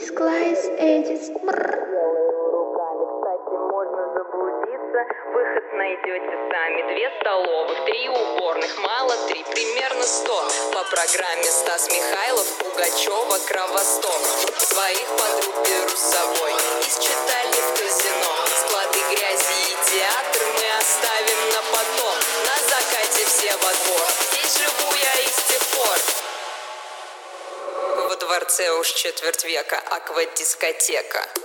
Склайс, Эдис. Руками, кстати, можно заблудиться. Выход найдете сами. 2 столовых, 3 уборных, мало 3, примерно 100. По программе Стас Михайлов, Пугачева, Кровосток. Своих подруг беру с собой из читальни в казино. Склады грязи и театр мы оставим на потом. На закате все во двор. Здесь живу я и с тех пор. Во дворце уж 1/4 века аквадискотека.